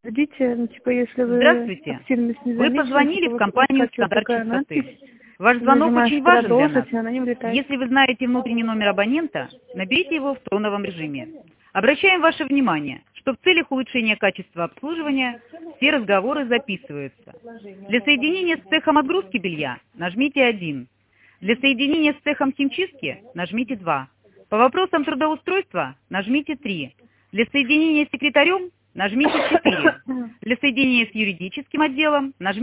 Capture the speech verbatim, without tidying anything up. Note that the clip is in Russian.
Ждите, ну, типа, если вы Здравствуйте. активность не Вы замечены, позвонили типа, в вы компанию скачиваете «Стандарт такая Чистоты». надпись, Ваш звонок нажимаешь очень важен для нас. «Продолжить», и она не влетает. Если вы знаете внутренний номер абонента, наберите его в тоновом режиме. Обращаем ваше внимание, что в целях улучшения качества обслуживания все разговоры записываются. Для соединения с цехом отгрузки белья нажмите один. Для соединения с цехом химчистки нажмите два. По вопросам трудоустройства нажмите три. Для соединения с секретарем нажмите четыре. Для соединения с юридическим отделом нажмите